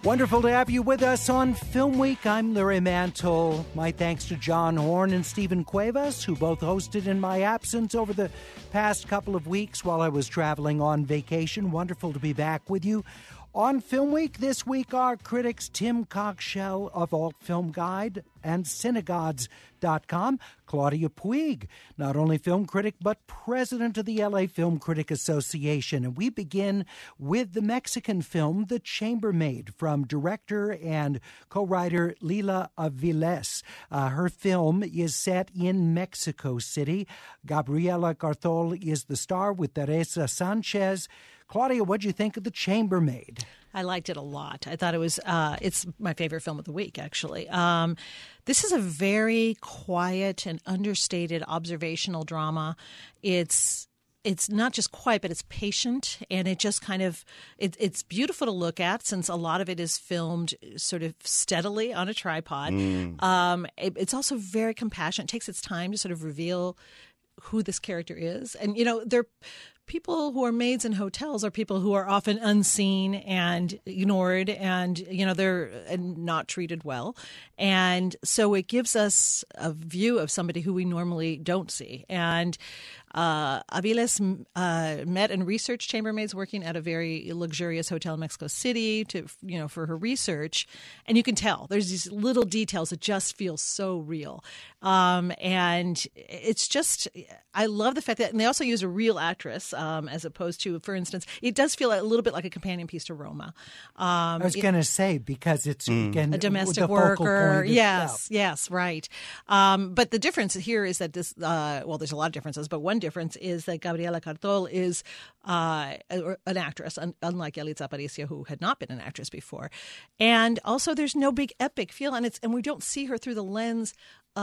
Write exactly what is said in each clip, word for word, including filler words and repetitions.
Wonderful to have you with us on Film Week. I'm Larry Mantle. My thanks to John Horn and Stephen Cuevas, who both hosted in my absence over the past couple of weeks while I was traveling on vacation. Wonderful to be back with you. On Film Week this week, our critics Tim Cockshell of Alt Film Guide and Cinegods dot com, Claudia Puig, not only film critic but president of the L A Film Critic Association. And we begin with the Mexican film The Chambermaid from director and co-writer Lila Aviles. Uh, her film is set in Mexico City. Gabriela Cartol is the star with Teresa Sanchez. Claudia, what'd you think of The Chambermaid? I liked it a lot. I thought it was, uh, it's my favorite film of the week, actually. Um, this is a very quiet and understated observational drama. It's It's not just quiet, but it's patient, and it just kind of it, it's beautiful to look at since a lot of it is filmed sort of steadily on a tripod. Mm. Um, it, it's also very compassionate. It takes its time to sort of reveal who this character is, and you know they're. People who are maids in hotels are people who are often unseen and ignored, and you know they're not treated well, and so it gives us a view of somebody who we normally don't see. And uh, Aviles uh, met and researched chambermaids working at a very luxurious hotel in Mexico City to you know for her research, and you can tell there's these little details that just feel so real, um, and it's just I love the fact that and they also use a real actress. Um, as opposed to, for instance, it does feel a little bit like a companion piece to Roma. Um, I was going to say, because it's mm. again, a domestic the worker. Yes, yeah. yes, right. Um, but the difference here is that this, uh, well, there's a lot of differences, but one difference is that Gabriela Cartol is uh, an actress, un- unlike Yalitza Aparicio, who had not been an actress before. And also there's no big epic feel, and it's and we don't see her through the lens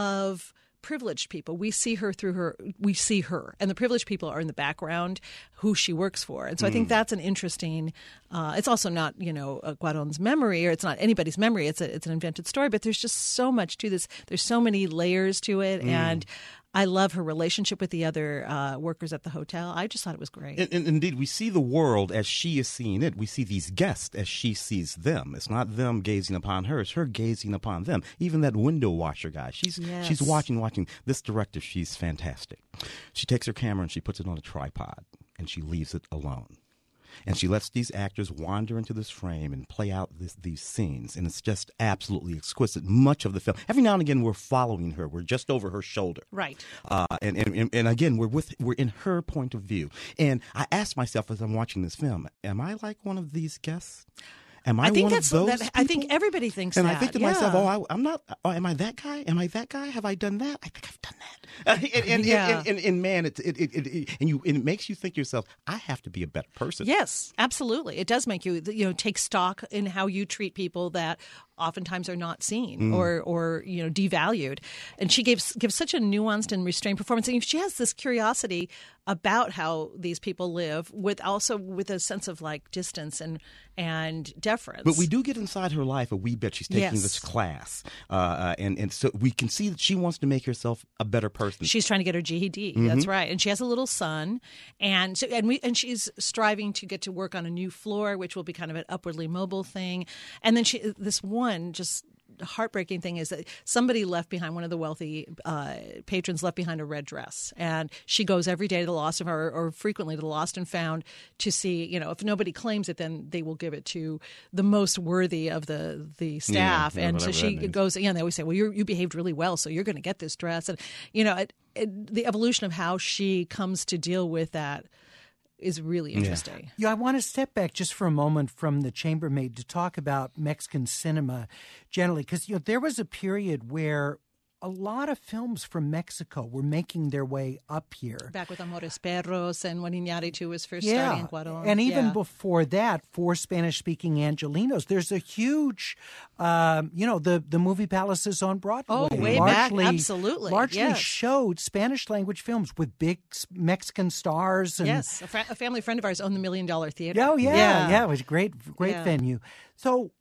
of privileged people. We see her through her, we see her. And the privileged people are in the background, who she works for. And so mm. I think that's an interesting, uh, it's also not, you know, Cuarón's memory, or it's not anybody's memory. It's a, it's an invented story, but there's just so much to this. There's so many layers to it. Mm. And I love her relationship with the other uh, workers at the hotel. I just thought it was great. And, and indeed, we see the world as she is seeing it. We see these guests as she sees them. It's not them gazing upon her. It's her gazing upon them. Even that window washer guy. She's yes. she's watching, watching. This director, she's fantastic. She takes her camera and she puts it on a tripod and she leaves it alone. And she lets these actors wander into this frame and play out this, these scenes. And it's just absolutely exquisite. Much of the film. Every now and again, we're following her. We're just over her shoulder. Right. Uh, and, and, and again, we're with we're in her point of view. And I asked myself as I'm watching this film, am I like one of these guests? Am I, I think one that's, of those that, I think everybody thinks and that. And I think to yeah. myself, oh, I, I'm not, oh, am I that guy? Am I that guy? Have I done that? I think I've done that. Uh, and, and, yeah. and, and, and man, it, it, it, it, and you, it makes you think to yourself, I have to be a better person. Yes, absolutely. It does make you, you know, take stock in how you treat people that oftentimes are not seen mm. or, or, you know, devalued. And she gives gives such a nuanced and restrained performance. And she has this curiosity about how these people live, with also with a sense of like distance and and deference. But we do get inside her life a wee bit. She's taking yes. this class, uh, and and so we can see that she wants to make herself a better person. She's trying to get her G E D. Mm-hmm. That's right, and she has a little son, and so, and we and she's striving to get to work on a new floor, which will be kind of an upwardly mobile thing. And then she this one just. heartbreaking thing is that somebody left behind, one of the wealthy uh, patrons left behind a red dress, and she goes every day to the Lost and or, or frequently to the Lost and Found to see, you know, if nobody claims it, then they will give it to the most worthy of the the staff. Yeah, and so she goes, yeah, and they always say, well, you you behaved really well, so you're going to get this dress. And you know, it, it, the evolution of how she comes to deal with that is really interesting. Yeah. yeah, I want to step back just for a moment from The Chambermaid to talk about Mexican cinema generally, because you know there was a period where a lot of films from Mexico were making their way up here. Back with Amores Perros and when Iñárritu was first yeah. starting in Cuarón. And even yeah. before that, for Spanish-speaking Angelinos, there's a huge, um, you know, the, the movie palaces on Broadway. Oh, way largely, back, absolutely. Largely yes. showed Spanish-language films with big Mexican stars. And, yes, a, fr- a family friend of ours owned the Million Dollar Theater. Oh, yeah, yeah, yeah. It was a great, great yeah. venue. So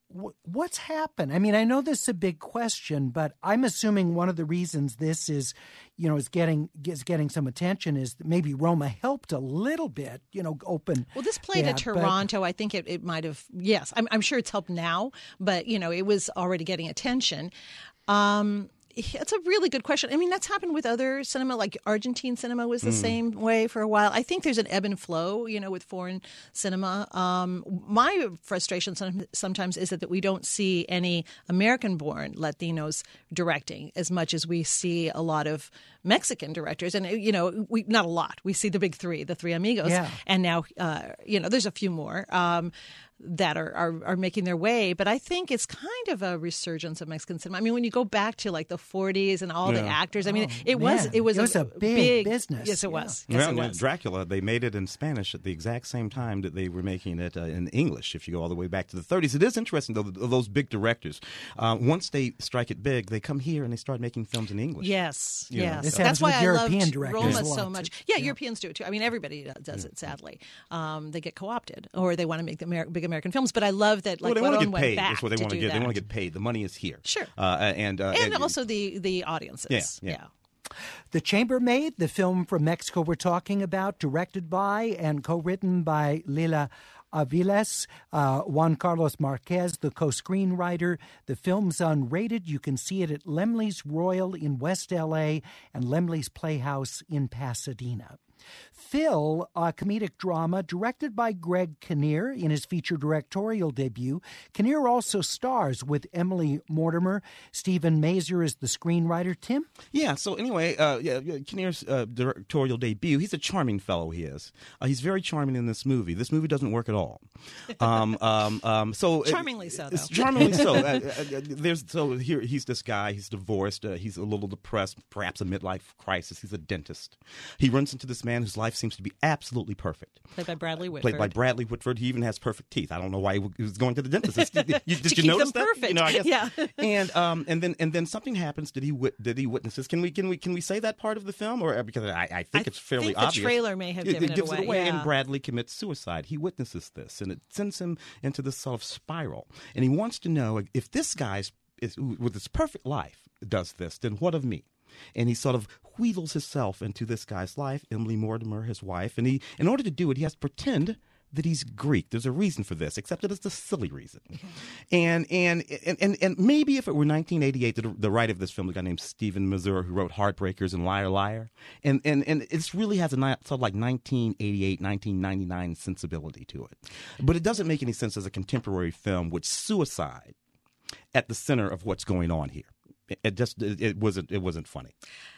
what's happened? I mean, I know this is a big question, but I'm assuming one of the reasons this is, you know, is getting is getting some attention is that maybe Roma helped a little bit, you know, open. Well, this played that, at Toronto. But... I think it, it might have, yes, I'm, I'm sure it's helped now, but, you know, it was already getting attention. Um It's a really good question. I mean, that's happened with other cinema, like Argentine cinema was the mm. same way for a while. I think there's an ebb and flow, you know, with foreign cinema. Um, my frustration sometimes is that, that we don't see any American-born Latinos directing as much as we see a lot of Mexican directors. And, you know, we not a lot. We see the big three, the Three Amigos. Yeah. And now, uh, you know, there's a few more. Um that are, are are making their way. But I think it's kind of a resurgence of Mexican cinema. I mean, when you go back to like the forties and all yeah. the actors, I mean, oh, it was man. it was, it was a, a big, big business. Yes, it yeah. was. Yes, well, it was. Dracula, they made it in Spanish at the exact same time that they were making it uh, in English, if you go all the way back to the thirties. It is interesting, though, those big directors, uh, once they strike it big, they come here and they start making films in English. Yes, You yes. This That's why I European loved directors Roma a lot, so much. too. Yeah, Yeah. Europeans do it, too. I mean, everybody does it, sadly. Um, they get co-opted, or they want to make the Amer- big American films. But I love that, like, well, they want to Cuarón get went paid. back That's what they to want to do get. that. They want to get paid. The money is here. Sure. Uh, and uh, And also the, the audiences. Yeah, yeah. yeah. The Chambermaid, the film from Mexico we're talking about, directed by and co-written by Lila Aviles, uh, Juan Carlos Marquez, the co-screenwriter. The film's unrated. You can see it at Laemmle's Royal in West L A and Laemmle's Playhouse in Pasadena. Phil, a comedic drama directed by Greg Kinnear in his feature directorial debut. Kinnear also stars with Emily Mortimer. Stephen Mazur is the screenwriter. Tim? Yeah, so anyway, uh, yeah, Kinnear's uh, directorial debut, he's a charming fellow, he is. Uh, he's very charming in this movie. This movie doesn't work at all. Um, um, um, so Charmingly it, so, It's though. charmingly so. Uh, uh, there's, so here, he's this guy, he's divorced, uh, he's a little depressed, perhaps a midlife crisis. He's a dentist. He runs into this man whose life seems to be absolutely perfect. Played by Bradley Whitford. Played by Bradley Whitford. He even has perfect teeth. I don't know why he was going to the dentist. Did, you, did to you keep notice them that? perfect. You know, I guess. Yeah. and um, and then and then something happens. Did he wit- did he witnesses? Can we can we can we say that part of the film, or because I, I think I it's fairly think obvious. The trailer may have it, given it gives it away. it away, yeah. and Bradley commits suicide. He witnesses this, and it sends him into this sort of spiral. And he wants to know if this guy's is, with his perfect life does this, then what of me? And he sort of wheedles himself into this guy's life, Emily Mortimer, his wife. And he, in order to do it, he has to pretend that he's Greek. There's a reason for this, except that it's a silly reason. And and and and, and maybe if it were nineteen eighty-eight, the, the writer of this film, a guy named Stephen Mazur, who wrote Heartbreakers and Liar Liar, and and and it really has a sort of like nineteen eighty-eight, nineteen ninety-nine sensibility to it. But it doesn't make any sense as a contemporary film with suicide at the center of what's going on here. It just it, it wasn't it wasn't funny.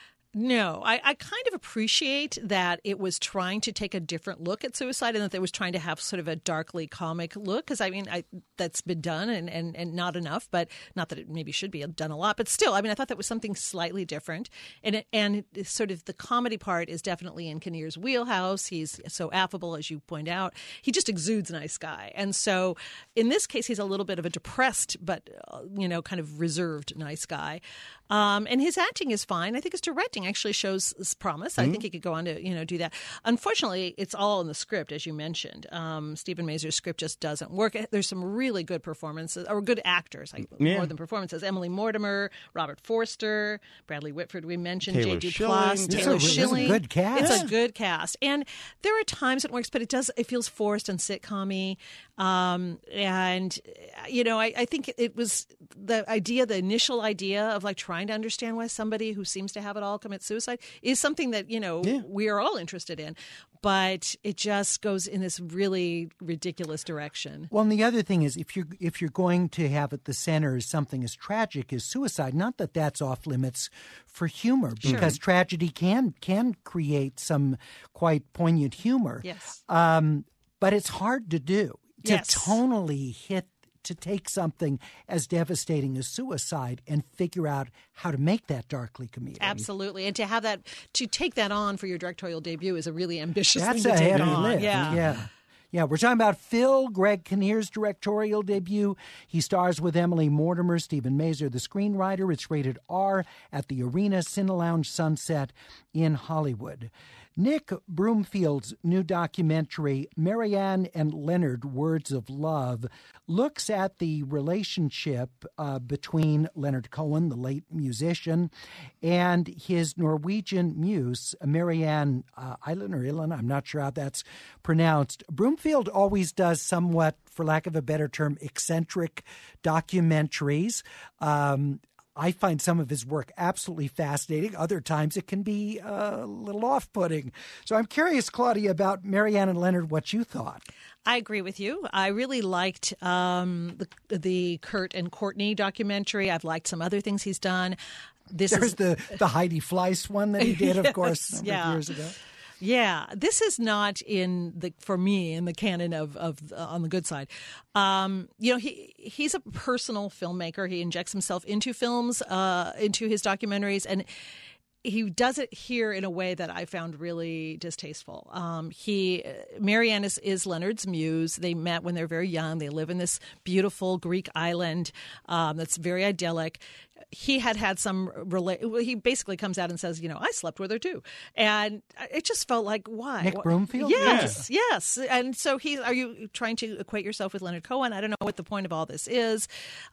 No, I, I kind of appreciate that it was trying to take a different look at suicide and that it was trying to have sort of a darkly comic look. Because, I mean, I, that's been done and, and, and not enough, but not that it maybe should be done a lot. But still, I mean, I thought that was something slightly different. And it, and it, sort of the comedy part is definitely in Kinnear's wheelhouse. He's so affable, as you point out. He just exudes a nice guy. And so in this case, he's a little bit of a depressed but, uh, you know, kind of reserved nice guy. Um, and his acting is fine. I think his directing actually shows promise. I mm-hmm. think he could go on to, you know, do that. Unfortunately, it's all in the script, as you mentioned. Um, Stephen Mazur's script just doesn't work. There's some really good performances, or good actors, like, yeah. more than performances. Emily Mortimer, Robert Forster, Bradley Whitford, we mentioned, Taylor Jay Schilling. Duplass, Yeah. Taylor It's a, Schilling. It's a good cast. It's a good cast. And there are times it works, but it does. It feels forced and sitcom-y. Um, and, you know, I, I think it was the idea, the initial idea of like trying to understand why somebody who seems to have it all commit suicide is something that, you know, yeah. we are all interested in. But it just goes in this really ridiculous direction. Well, and the other thing is, if you're if you're going to have at the center is something as tragic as suicide, not that that's off limits for humor, because sure. tragedy can can create some quite poignant humor. Yes, um, but it's hard to do to yes. tonally hit. To take something as devastating as suicide and figure out how to make that darkly comedic. Absolutely. And to have that, to take that on for your directorial debut is a really ambitious That's thing a to take heavy on. lift. Yeah. yeah. Yeah, we're talking about Phil, Greg Kinnear's directorial debut. He stars with Emily Mortimer, Stephen Mazur, the screenwriter. It's rated R at the Arena Cine Lounge Sunset in Hollywood. Nick Broomfield's new documentary, Marianne and Leonard, Words of Love, looks at the relationship uh, between Leonard Cohen, the late musician, and his Norwegian muse, Marianne uh, Eilen or Illen, I'm not sure how that's pronounced. Broomfield always does somewhat, for lack of a better term, eccentric documentaries. Um, I find some of his work absolutely fascinating. Other times it can be uh, a little off-putting. So I'm curious, Claudia, about Marianne and Leonard, what you thought. I agree with you. I really liked um, the, the Kurt and Courtney documentary. I've liked some other things he's done. This There's is the, the Heidi Fleiss one that he did, yes, of course, a number yeah. of years ago. Yeah, this is not in the for me in the canon of of uh, on the good side. Um, you know, he he's a personal filmmaker. He injects himself into films, uh, into his documentaries, and he does it here in a way that I found really distasteful. Um, he Marianne is, is Leonard's muse. They met when they're very young. They live in this beautiful Greek island um, that's very idyllic. He had had some rela- well, he basically comes out and says, you know, I slept with her too, and it just felt like, why? Nick Broomfield? Yes, yeah. yes. And so he, are you trying to equate yourself with Leonard Cohen? I don't know what the point of all this is,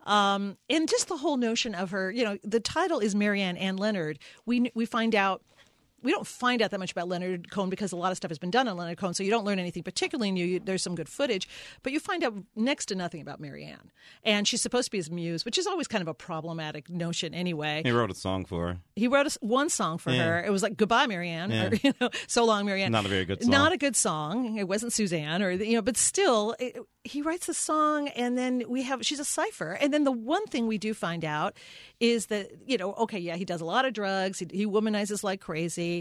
um, and just the whole notion of her. You know, the title is Marianne and Leonard. We we find out. We don't find out that much about Leonard Cohen because a lot of stuff has been done on Leonard Cohen, so you don't learn anything particularly new. You, there's some good footage, but you find out next to nothing about Marianne. And she's supposed to be his muse, which is always kind of a problematic notion anyway. He wrote a song for her. He wrote a, one song for yeah. her. It was like "Goodbye, Marianne," yeah. or you know, "So long, Marianne." Not a very good song. Not a good song. It wasn't Suzanne, or you know, but still, it, he writes the song, and then we have she's a cipher. And then the one thing we do find out is that you know, okay, yeah, he does a lot of drugs. He, he womanizes like crazy.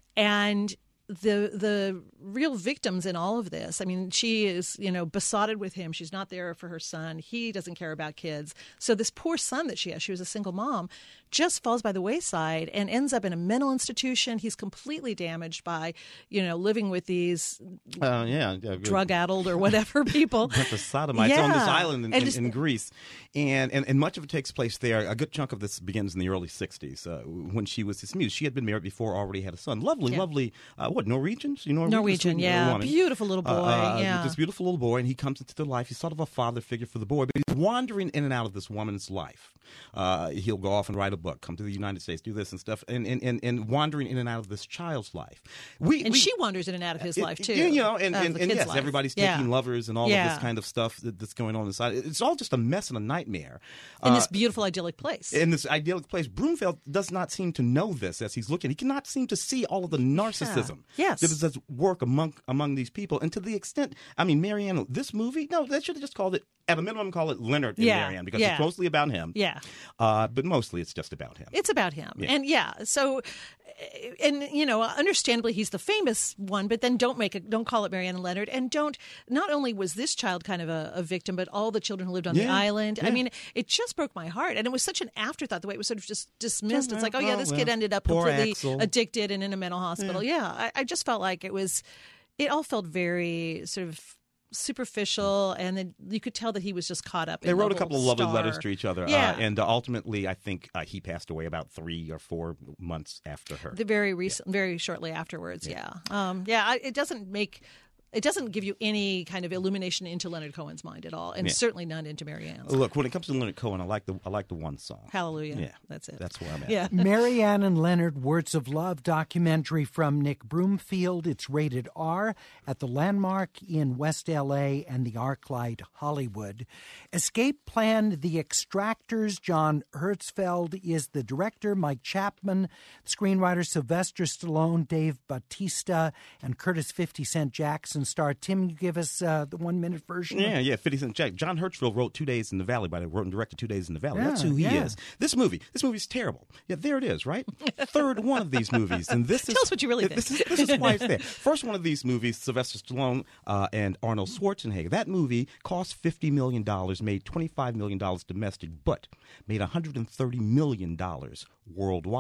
And the the real victims in all of this, I mean, she is, you know, besotted with him. She's not there for her son. He doesn't care about kids. So this poor son that she has, she was a single mom, just falls by the wayside and ends up in a mental institution. He's completely damaged by, you know, living with these uh, yeah, yeah, drug-addled or whatever people. A bunch of sodomites yeah. on this island in, in, just, in Greece. And, and and much of it takes place there. A good chunk of this begins in the early sixties uh, when she was his muse. She had been married before, already had a son. Lovely, yeah. lovely, uh, what, Norwegians? You know, Norwegian, yeah. Woman. Beautiful little boy, uh, uh, yeah. This beautiful little boy, and he comes into their life. He's sort of a father figure for the boy, but he's wandering in and out of this woman's life. Uh, he'll go off and write a book, come to the United States, do this and stuff, and and, and, and wandering in and out of this child's life. We, and we, she wanders in and out of his it, life, too. You know, and, uh, and, and yes, life. everybody's yeah. taking lovers and all yeah. of this kind of stuff that, that's going on inside. It's all just a mess and a nightmare. In uh, this beautiful, idyllic place. In this idyllic place. Broomfield does not seem to know this as he's looking. He cannot seem to see all of the narcissism yeah. yes. that is at work among among these people. And to the extent, I mean, Marianne, this movie, no, they should have just called it, at a minimum, call it Leonard and yeah. Marianne, because yeah. it's mostly about him. Yeah. Uh, but mostly it's just about him. It's about him. Yeah. And yeah, so, and you know, understandably he's the famous one, but then don't make it, don't call it Marianne and Leonard, and don't, not only was this child kind of a, a victim, but all the children who lived on yeah. the island. Yeah. I mean, it just broke my heart. And it was such an afterthought, the way it was sort of just dismissed. Yeah, it's like, oh yeah, this well, kid ended up poor completely Axel. addicted and in a mental hospital. Yeah, yeah I, I just felt like it was, it all felt very sort of superficial, and then you could tell that he was just caught up in They the wrote a whole couple of lovely star. letters to each other, Yeah. uh, and uh, ultimately, I think uh, he passed away about three or four months after her. The very recent, yeah. very shortly afterwards. Yeah, yeah. Um, yeah I, it doesn't make. It doesn't give you any kind of illumination into Leonard Cohen's mind at all, and yeah. certainly none into Marianne's. Look, when it comes to Leonard Cohen, I like the I like the one song. Hallelujah. Yeah, that's it. That's where I'm at. Yeah. Marianne and Leonard, Words of Love documentary from Nick Broomfield. It's rated R at the Landmark in West L A and the ArcLight Hollywood. Escape Plan, The Extractors. John Hertzfeld is the director. Mike Chapman, screenwriter. Sylvester Stallone, Dave Bautista, and Curtis fifty Cent Jackson star. Tim, you give us uh, the one-minute version? Yeah, yeah, fifty Cent Jack. John Hertzfeld wrote Two Days in the Valley, by the way, wrote and directed Two Days in the Valley. Yeah, That's who he yeah. is. This movie, this movie's terrible. Yeah, there it is, right? Third one of these movies, and this is Tell us what you really this think. Is, this is why it's there. First one of these movies, Sylvester Stallone uh, and Arnold Schwarzenegger. That movie cost fifty million dollars, made twenty-five million dollars domestic, but made one hundred thirty million dollars worldwide.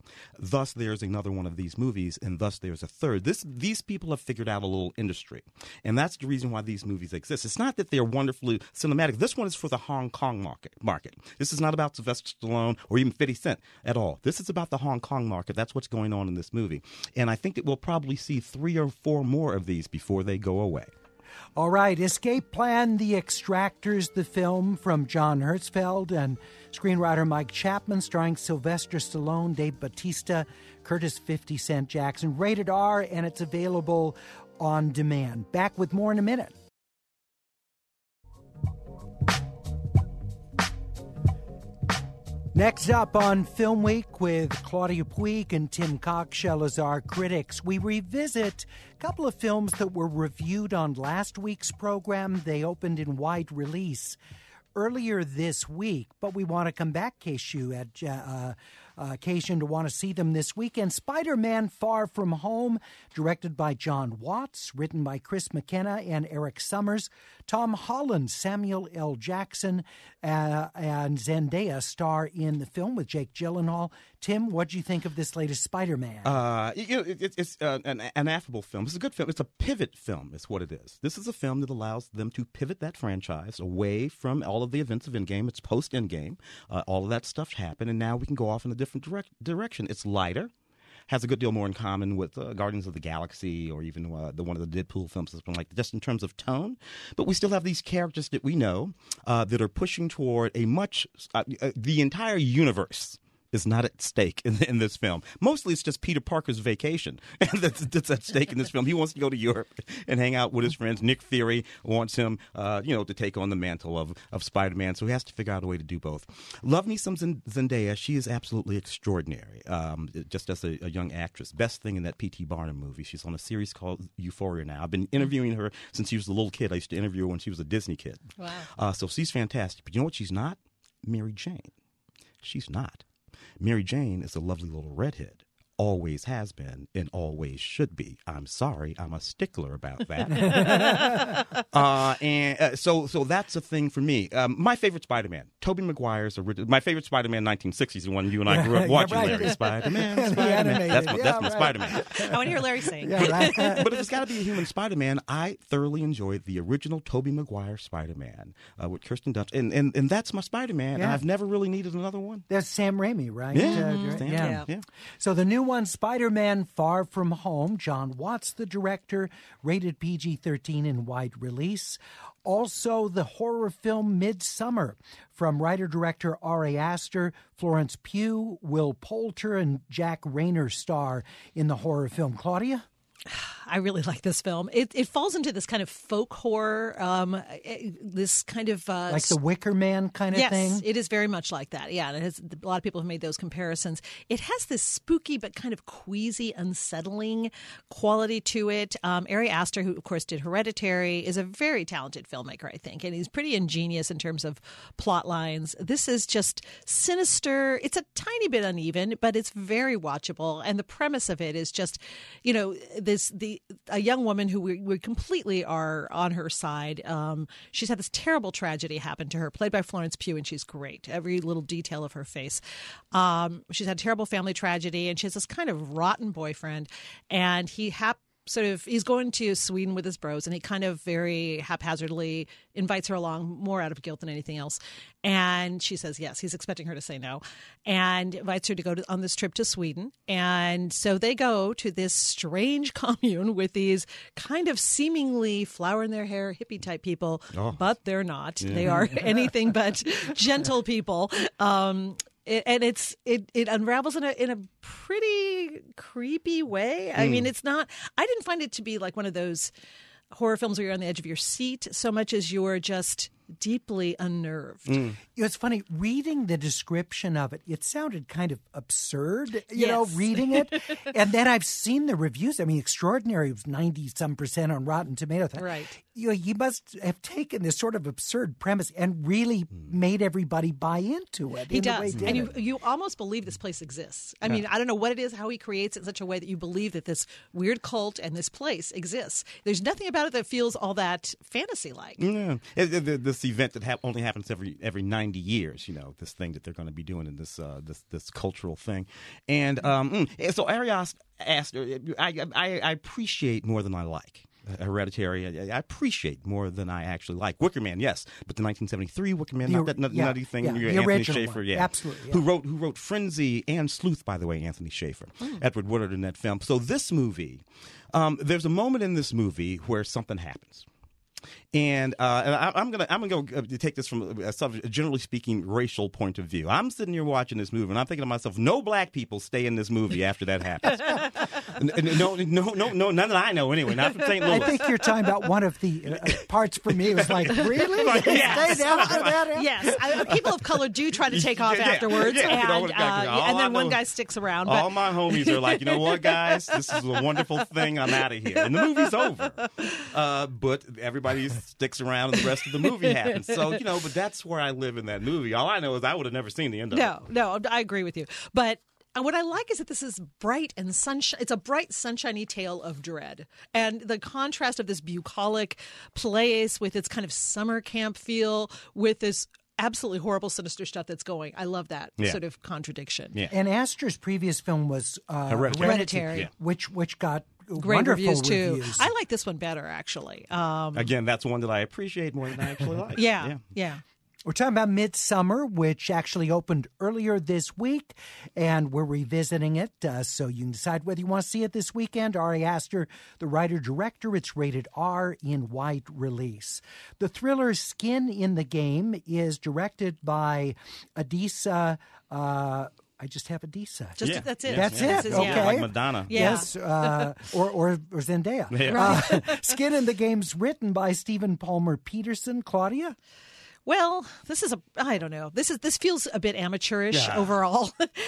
Thus, there's another one of these movies, and thus there's a third. This These people have figured out a little industry, and that's the reason why these movies exist. It's not that they're wonderfully cinematic. This one is for the Hong Kong market. market. This is not about Sylvester Stallone or even fifty Cent at all. This is about the Hong Kong market. That's what's going on in this movie. And I think that we'll probably see three or four more of these before they go away. All right, Escape Plan, The Extractors, the film from John Hertzfeld and screenwriter Mike Chapman, starring Sylvester Stallone, Dave Bautista, Curtis fifty Cent Jackson, rated R, and it's available on demand. Back with more in a minute. Next up on Film Week with Claudia Puig and Tim Cockshell as our critics, we revisit a couple of films that were reviewed on last week's program. They opened in wide release earlier this week, but we want to come back in case you had uh, uh, occasion to want to see them this weekend. Spider-Man Far From Home, directed by John Watts, written by Chris McKenna and Eric Summers. Tom Holland, Samuel L. Jackson, uh, and Zendaya star in the film with Jake Gyllenhaal. Tim, what do you think of this latest Spider-Man? Uh, you know, it, it's uh, an, an affable film. It's a good film. It's a pivot film is what it is. This is a film that allows them to pivot that franchise away from all of the events of Endgame. It's post-Endgame. Uh, all of that stuff happened, and now we can go off in a different direct, direction. It's lighter. Has a good deal more in common with uh, Guardians of the Galaxy or even uh, the one of the Deadpool films, something like that, just in terms of tone. But we still have these characters that we know uh, that are pushing toward a much uh, uh, the entire universe is not at stake in, in this film. Mostly it's just Peter Parker's vacation that's, that's at stake in this film. He wants to go to Europe and hang out with his friends. Nick Fury wants him, uh, you know, to take on the mantle of, of Spider-Man, so he has to figure out a way to do both. Love me some Zendaya. She is absolutely extraordinary, um, just as a, a young actress. Best thing in that P T Barnum movie. She's on a series called Euphoria now. I've been interviewing her since she was a little kid. I used to interview her when she was a Disney kid. Wow. Uh, so she's fantastic. But you know what she's not? Mary Jane. She's not. Mary Jane is a lovely little redhead. Always has been and always should be. I'm sorry, I'm a stickler about that. uh, and uh, so, so that's a thing for me. Um, my favorite Spider-Man, Tobey Maguire's original. My favorite Spider-Man, nineteen sixties, the one you and I grew up watching. right. Larry. Spider-Man, Spider-Man. That's my, yeah, that's my right. Spider-Man. I want to hear Larry sing. Yeah, right. But if it's got to be a human Spider-Man, I thoroughly enjoyed the original Tobey Maguire Spider-Man uh, with Kirsten Dunst, and, and and that's my Spider-Man. Yeah. And I've never really needed another one. That's Sam Raimi, right? Yeah, Uh, mm-hmm. direct- yeah. Yeah. yeah. So the new one, Spider-Man Far From Home, John Watts, the director, rated P G thirteen in wide release. Also, the horror film Midsummer from writer-director Ari Aster, Florence Pugh, Will Poulter, and Jack Rayner star in the horror film. Claudia? I really like this film. It it falls into this kind of folk horror, um, this kind of uh, Like the Wicker Man kind of yes, thing? it is very much like that. Yeah, and it has, a lot of people have made those comparisons. It has this spooky but kind of queasy, unsettling quality to it. Um, Ari Aster, who of course did Hereditary, is a very talented filmmaker, I think, and he's pretty ingenious in terms of plot lines. This is just sinister. It's a tiny bit uneven, but it's very watchable. And the premise of it is just, you know, this the a young woman who we, we completely are on her side. Um, she's had this terrible tragedy happen to her, played by Florence Pugh, and she's great. Every little detail of her face. Um, she's had a terrible family tragedy, and she has this kind of rotten boyfriend, and he hap- sort of he's going to Sweden with his bros, and he kind of very haphazardly invites her along, more out of guilt than anything else. And she says yes. He's expecting her to say no, and invites her to go to, on this trip to Sweden. And so they go to this strange commune with these kind of seemingly flower in their hair hippie type people, Oh. but they're not. Yeah. They are anything but gentle people. Um, It, and it's it, it unravels in a in a pretty creepy way. I mm. mean, it's not. I didn't find it to be like one of those horror films where you're on the edge of your seat so much as you're just deeply unnerved. Mm. It's funny, reading the description of it, it sounded kind of absurd, you yes. know, reading it. And then I've seen the reviews. I mean, Extraordinary was ninety-some percent on Rotten Tomatoes. Right. You know, you must have taken this sort of absurd premise and really made everybody buy into it. He in does. The way and he you, did it. you almost believe this place exists. I mean, I don't know what it is, how he creates it in such a way that you believe that this weird cult and this place exists. There's nothing about it that feels all that fantasy-like. Yeah. The, the, the this event that ha- only happens every every ninety years. You know, this thing that they're going to be doing in this uh, this this cultural thing, and um, and so Ari asked, asked I, I I appreciate more than I like. Hereditary, I, I appreciate more than I actually like. Wicker Man, yes, but the nineteen seventy-three Wicker Man, the, not that nut, yeah, nutty thing. Yeah, The Anthony Schaefer, one. yeah, absolutely, yeah. who wrote who wrote Frenzy and Sleuth, by the way, Anthony Schaefer, mm. Edward Woodard in that film. So this movie, um, there's a moment in this movie where something happens. And, uh, and I, I'm gonna I'm gonna go uh, take this from a, sort of, generally speaking, racial point of view. I'm sitting here watching this movie, and I'm thinking to myself, no black people stay in this movie after that happens. no, no, no, no, none that I know anyway. Not from Saint Louis. I think you're talking about one of the uh, parts for me. It was like, really? Like, yes. Stay after that? Yes, I, people of color do try to take off Yeah, afterwards, yeah, you know and, what, uh, all and I then one know- guy sticks around. All But my homies are like, you know what, guys? This is a wonderful thing. I'm out of here. And the movie's over. Uh, but everybody sticks around and the rest of the movie happens. So, you know, but that's where I live in that movie. All I know is I would have never seen the end of no, it. no, I agree with you. But uh, what I like is that this is bright and sunshine. It's a bright, sunshiny tale of dread. And the contrast of this bucolic place with its kind of summer camp feel with this absolutely horrible, sinister stuff that's going. I love that Yeah. sort of contradiction. Yeah. And Astor's previous film was uh, Hereditary. Hereditary. Yeah. which which got Great wonderful reviews, too. reviews. I like this one better, actually. Um, Again, that's one that I appreciate more than I actually like. yeah, yeah. yeah. We're talking about Midsummer, which actually opened earlier this week, and we're revisiting it, uh, so you can decide whether you want to see it this weekend. Ari Aster, the writer-director, it's rated R in wide release. The thriller Skin in the Game is directed by Adisa... Uh, I just have Adisa. Just Yeah. that's it. That's yeah. it. This is- Okay. yeah. Like Madonna. Yeah. Yes, uh, or, or or Zendaya. Yeah. Uh, Skin in the Game's written by Stephen Palmer Peterson. Claudia? Well, this is a I don't know. This is this feels a bit amateurish Yeah. overall.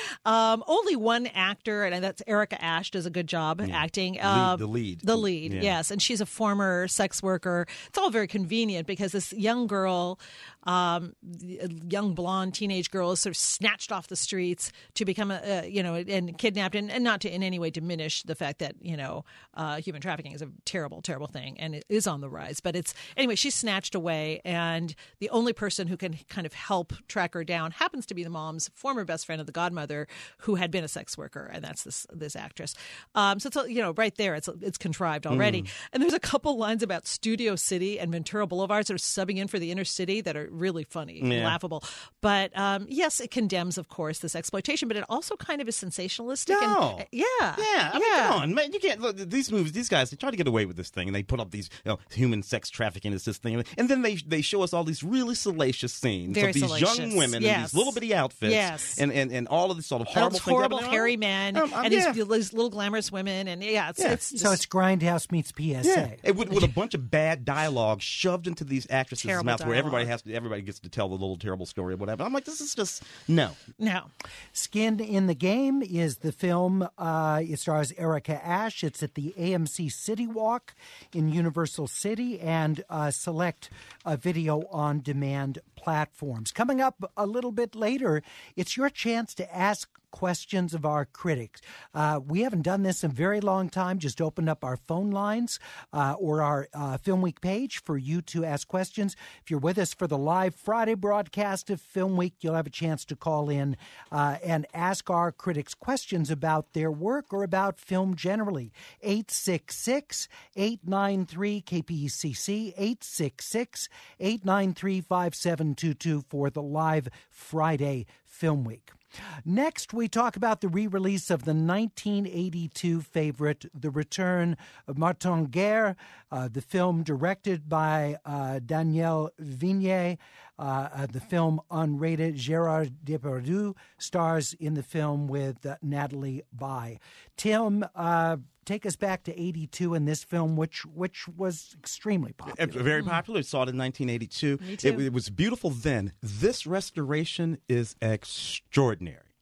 um, only one actor, and that's Erica Ash, does a good job acting. Uh, the lead. the lead, Yeah. yes, and she's a former sex worker. It's all very convenient because this young girl, um, a young blonde teenage girl, is sort of snatched off the streets to become a, uh, you know, and kidnapped, and, and not to in any way diminish the fact that you know uh, human trafficking is a terrible, terrible thing, and it is on the rise. But it's anyway, she's snatched away, and the only person who can kind of help track her down happens to be the mom's former best friend of the godmother, who had been a sex worker, and that's this this actress. Um, so it's you know right there, it's it's contrived already. Mm. And there's a couple lines about Studio City and Ventura Boulevard sort of subbing in for the inner city that are really funny, Yeah. laughable. But um, yes, it condemns, of course, this exploitation, but it also kind of is sensationalistic. No. And, yeah, Yeah, I mean, yeah. come on, man! You can't look, these movies. These guys, they try to get away with this thing, and they put up these you know, human sex trafficking is this thing, and then they they show us all these really salacious scenes Very of these salacious. young women in Yes. these little bitty outfits, Yes. and, and and all of these sort of And horrible those things horrible happening. hairy men Um, um, and yeah. these, these little glamorous women, and yeah, it's Yeah. it's just, So it's Grindhouse meets P S A. Yeah, it, with, with a bunch of bad dialogue shoved into these actresses' Terrible mouths, where everybody dialogue. has to, everybody gets to tell the little terrible story or whatever. I'm like, this is just no. no. Skin in the Game is the film. Uh, it stars Erica Ash. It's at the A M C City Walk in Universal City and uh, select uh, video on demand platforms. Coming up a little bit later, it's your chance to ask questions of our critics. Uh, we haven't done this in a very long time. Just opened up our phone lines uh, or our uh, Film Week page for you to ask questions. If you're with us for the live Friday broadcast of Film Week, you'll have a chance to call in uh, and ask our critics questions about their work or about film generally. eight six six, eight nine three, K P E C C, eight six six, eight nine three, five seven two two for the live Friday Film Week. Next, we talk about the re-release of the nineteen eighty-two favorite, The Return of Martin Guerre, uh, the film directed by uh, Daniel Vignier. Uh, uh, the film, unrated, Gérard Depardieu stars in the film with uh, Natalie Baye. Tim, uh, take us back to eighty-two in this film, which which was extremely popular. Very popular. Saw it in nineteen eighty-two. Me too. It, it was beautiful then. This restoration is extraordinary.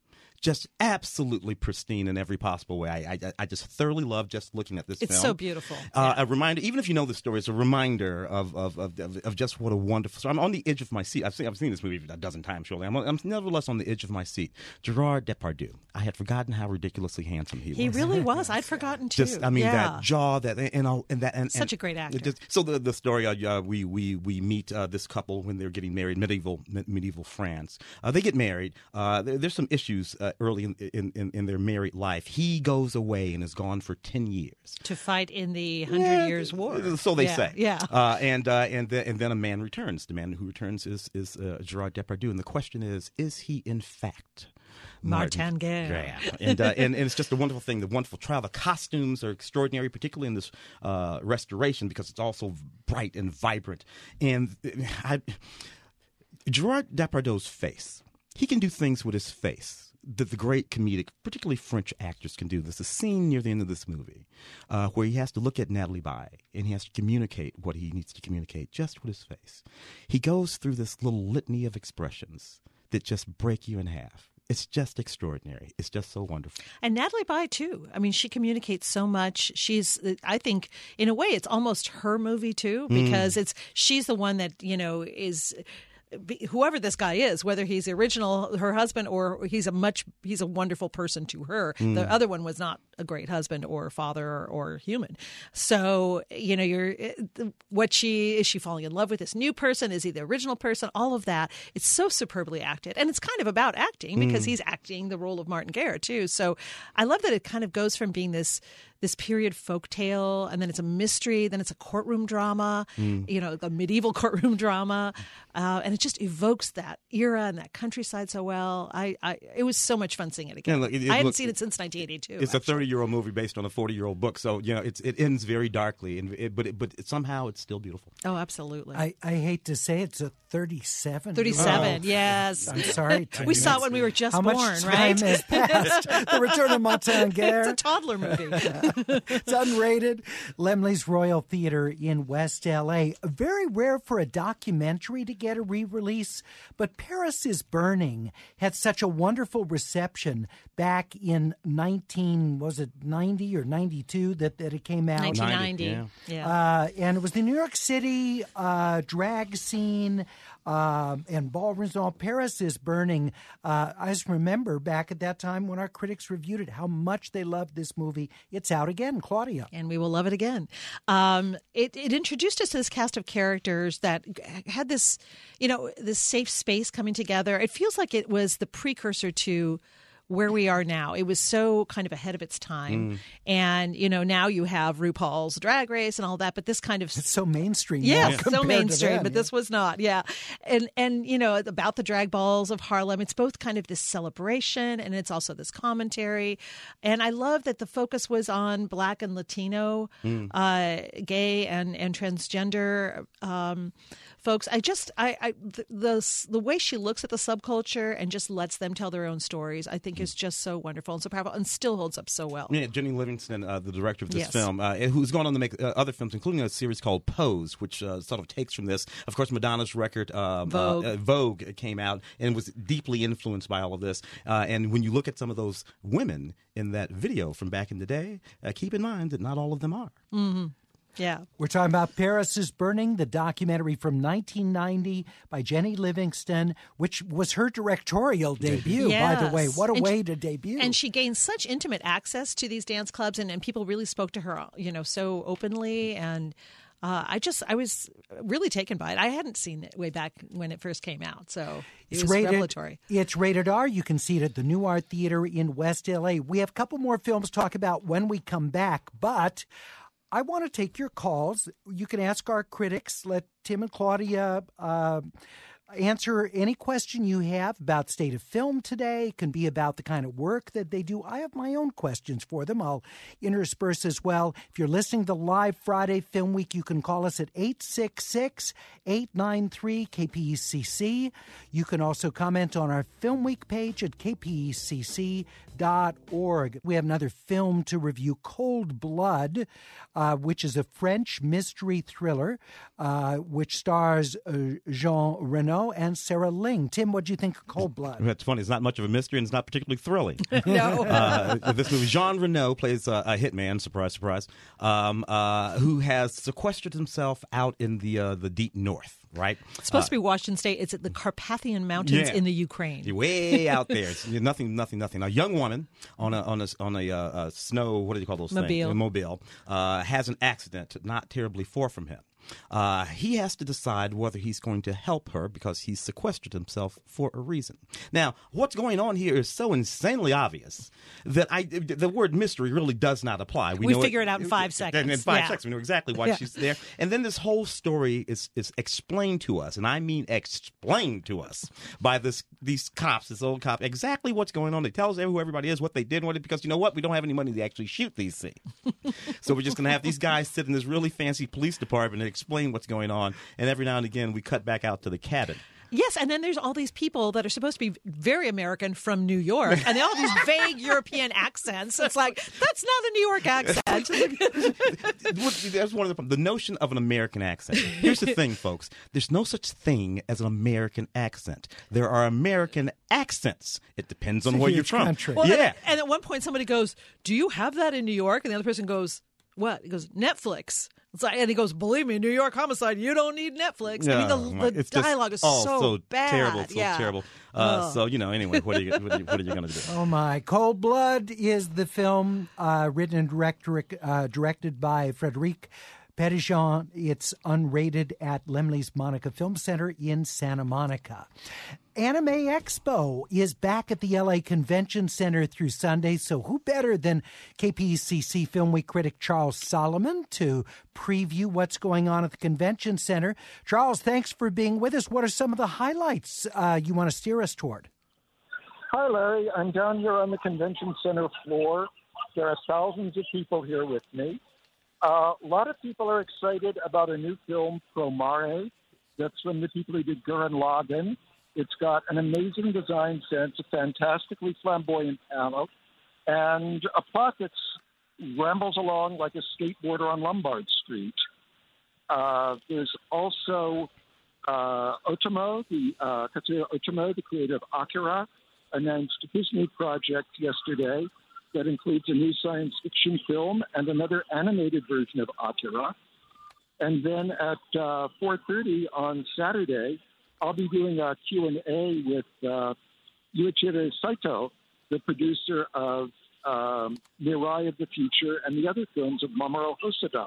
just absolutely pristine in every possible way. I I, I just thoroughly love just looking at this it's film. so beautiful. Uh, yeah. A reminder, even if you know the story, it's a reminder of of, of, of of just what a wonderful story. I'm on the edge of my seat. I've seen I've seen this movie a dozen times, surely. I'm, I'm nevertheless on the edge of my seat. Gerard Depardieu. I had forgotten how ridiculously handsome he was. He really was. I'd forgotten too. Just, I mean, yeah. that jaw, that and all, and that, and such and, a great actor. Just, so the the story, uh, we we we meet uh, this couple when they're getting married, medieval medieval France. Uh, they get married. Uh, there, there's some issues uh, early in, in, in in their married life. He goes away and is gone for ten years to fight in the Hundred yeah, Years' War. So they yeah, say. Yeah. Uh, and uh, and the, and then a man returns. The man who returns is is uh, Gerard Depardieu, and the question is: is he in fact Martin Guerre? Yeah. And, uh, and and it's just a wonderful thing. The wonderful travel. The costumes are extraordinary, particularly in this uh, restoration, because it's also bright and vibrant. And I, Gerard Depardieu's face. He can do things with his face that the great comedic, particularly French actors, can do. There's a scene near the end of this movie uh, where he has to look at Natalie Baye and he has to communicate what he needs to communicate just with his face. He goes through this little litany of expressions that just break you in half. It's just extraordinary. It's just so wonderful. And Natalie Baye, too. I mean, she communicates so much. She's, I think, in a way, it's almost her movie, too, because mm. it's she's the one that, you know, is... whoever this guy is, whether he's the original, her husband, or he's a much, he's a wonderful person to her. Mm. The other one was not a great husband or father or, or human. So, you know, you're, what she, is she falling in love with this new person? Is he the original person? All of that. It's so superbly acted. And it's kind of about acting because mm. he's acting the role of Martin Guerre too. So I love that it kind of goes from being this, this period folk tale, and then it's a mystery, then it's a courtroom drama, mm. you know, the medieval courtroom drama, uh, and it just evokes that era and that countryside so well. I, I it was so much fun seeing it again. Yeah, look, it, it, I hadn't look, seen it since nineteen eighty-two. It's actually a thirty-year-old movie based on a forty-year-old book, so you know it's it ends very darkly, and it, but it, but it, somehow it's still beautiful. Oh, absolutely. I, I hate to say it's a thirty-seven. thirty-seven, oh. yes. I'm sorry. We saw it when we were just How born, much right? time has passed? The Return of Martin Guerre. It's a toddler movie. It's unrated. Laemmle's Royal Theater in West L A. Very rare for a documentary to get a re-release, but Paris is Burning had such a wonderful reception back in nineteen, was it ninety or ninety-two that, that it came out? nineteen ninety, yeah. yeah. Uh, and it was the New York City uh, drag scene uh, and ballrooms and all. Paris is Burning. Uh, I just remember back at that time when our critics reviewed it, how much they loved this movie. It's out again, Claudia. And we will love it again. Um, it, it introduced us to this cast of characters that had this, you know, this safe space coming together. It feels like it was the precursor to where we are now. It was so kind of ahead of its time. Mm. And, you know, now you have RuPaul's Drag Race and all that, but this kind of... It's so mainstream. Yeah, now so mainstream, them, but yeah. this was not. Yeah. And, and, you know, about the drag balls of Harlem, it's both kind of this celebration and it's also this commentary. And I love that the focus was on Black and Latino, mm. uh, gay and, and transgender um folks. I just, I, I the, the the way she looks at the subculture and just lets them tell their own stories, I think is just so wonderful and so powerful and still holds up so well. Yeah, Jenny Livingston, uh, the director of this yes. film, uh, who's gone on to make uh, other films, including a series called Pose, which uh, sort of takes from this. Of course, Madonna's record, um, Vogue. Uh, uh, Vogue, came out and was deeply influenced by all of this. Uh, and when you look at some of those women in that video from back in the day, uh, keep in mind that not all of them are. Mm-hmm. Yeah. We're talking about Paris is Burning, the documentary from nineteen ninety by Jenny Livingston, which was her directorial debut, yes. by the way. What a and way she, to debut. And she gained such intimate access to these dance clubs, and, and people really spoke to her, you know, so openly. And uh, I just, I was really taken by it. I hadn't seen it way back when it first came out, so it it's was rated, revelatory. It's rated R. You can see it at the New Art Theater in West L A. We have a couple more films to talk about when we come back, but I want to take your calls. You can ask our critics. Let Tim and Claudia uh, answer any question you have about state of film today. It can be about the kind of work that they do. I have my own questions for them. I'll intersperse as well. If you're listening to Live Friday Film Week, you can call us at eight six six, eight nine three, K P E C C. You can also comment on our Film Week page at K P E C C dot org. We have another film to review, Cold Blood, uh, which is a French mystery thriller, uh, which stars uh, Jean Reno Renault and Sarah Ling. Tim, what do you think of Cold Blood? That's funny. It's not much of a mystery, and it's not particularly thrilling. No. uh, this movie, Jean Renault plays uh, a hitman, surprise, surprise, um, uh, who has sequestered himself out in the uh, the deep north. Right, it's supposed uh, to be Washington State. It's at the Carpathian Mountains yeah. in the Ukraine. You're way out there. It's nothing, nothing, nothing. A young woman on a on a on a uh, snow. What do you call those Mobile. things? A mobile uh, has an accident not terribly far from him. Uh, he has to decide whether he's going to help her because he's sequestered himself for a reason. Now, what's going on here is so insanely obvious that I the word mystery really does not apply. We, we know figure it, it out in five seconds. In five yeah. seconds, we know exactly why yeah. she's there. And then this whole story is is explained to us, and I mean explained to us by this these cops, this old cop, exactly what's going on. They tell us who everybody is, what they did, what it, because you know what, we don't have any money to actually shoot these things, so we're just going to have these guys sit in this really fancy police department and explain what's going on. on, and every now and again we cut back out to the cabin. Yes, and then there's all these people that are supposed to be very American from New York, and they all have these vague European accents. It's like, that's not a New York accent. That's one of the the notion of an American accent. Here's the thing, folks. There's no such thing as an American accent. There are American accents. It depends on It's a where you're huge from. country. Well, yeah. And, and at one point somebody goes, do you have that in New York? And the other person goes, what? He goes, Netflix. It's like, and he goes, believe me, New York homicide, you don't need Netflix. I mean, the, Oh, the it's just- dialogue is oh, so, so bad. terrible, so yeah. terrible. Uh, Oh. So, you know, anyway, what are you, what are you, what are you going to do? Oh, my. Cold Blood is the film uh, written and director, uh, directed by Frédéric Petitjean. It's unrated at Laemmle's Monica Film Center in Santa Monica. Anime Expo is back at the L A Convention Center through Sunday, so who better than K P C C Film Week critic Charles Solomon to preview what's going on at the Convention Center. Charles, thanks for being with us. What are some of the highlights uh, you want to steer us toward? Hi, Larry. I'm down here on the Convention Center floor. There are thousands of people here with me. Uh, a lot of people are excited about a new film, Promare. That's from the people who did Gurren Lagann. It's got an amazing design sense, a fantastically flamboyant panel, and a plot that rambles along like a skateboarder on Lombard Street. Uh, there's also uh, Otomo, the uh, Katsuya Otomo, the creator of Akira, announced his new project yesterday that includes a new science fiction film and another animated version of Akira. And then at uh, four thirty on Saturday, I'll be doing a Q and A with uh, Yuichiro Saito, the producer of um, Mirai of the Future and the other films of Mamoru Hosoda.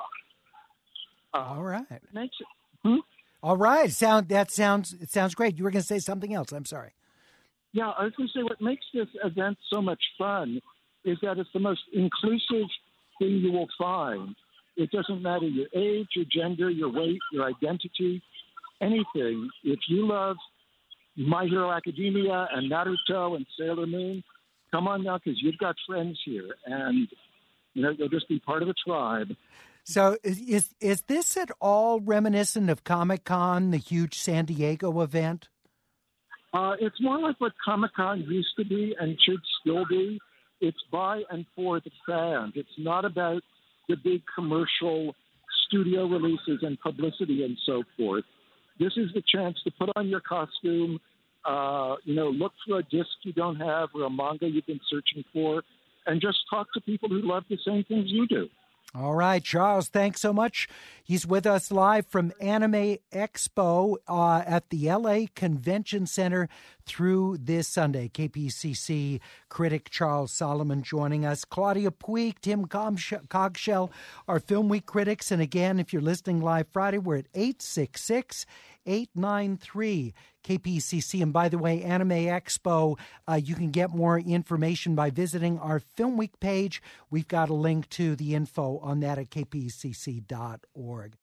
Uh, All right. Makes it, hmm? All right. Sound that sounds it sounds great. You were going to say something else. I'm sorry. Yeah, I was going to say what makes this event so much fun is that it's the most inclusive thing you will find. It doesn't matter your age, your gender, your weight, your identity, anything. If you love My Hero Academia and Naruto and Sailor Moon, come on now because you've got friends here, and you know you'll just be part of the tribe. So is is this at all reminiscent of Comic-Con, the huge San Diego event? Uh, it's more like what Comic-Con used to be and should still be. It's by and for the fans. It's not about the big commercial studio releases and publicity and so forth. This is the chance to put on your costume, uh, you know, look for a disc you don't have or a manga you've been searching for, and just talk to people who love the same things you do. All right, Charles, thanks so much. He's with us live from Anime Expo uh, at the L A Convention Center through this Sunday. K P C C critic Charles Solomon joining us. Claudia Puig, Tim Cogshell, our Film Week critics. And again, if you're listening live Friday, we're at eight six six, eight nine three, K P C C. And by the way, Anime Expo, uh, you can get more information by visiting our Film Week page. We've got a link to the info on that at k p c c dot org.